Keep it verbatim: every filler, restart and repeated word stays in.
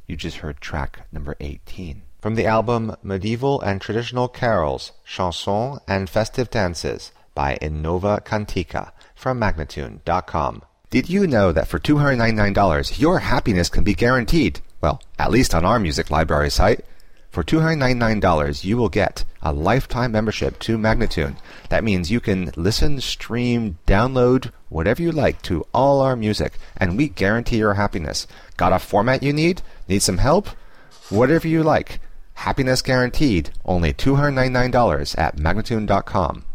You just heard track number eighteen. From the album Medieval and Traditional Carols, Chansons and Festive Dances by Innova Cantica from Magnatune dot com. Did you know that for two hundred ninety-nine dollars your happiness can be guaranteed? Well, at least on our music library site. For two hundred ninety-nine dollars you will get a lifetime membership to Magnatune. That means you can listen, stream, download, whatever you like to all our music, and we guarantee your happiness. Got a format you need? Need some help? Whatever you like. Happiness guaranteed. Only two hundred ninety-nine dollars at Magnatune dot com.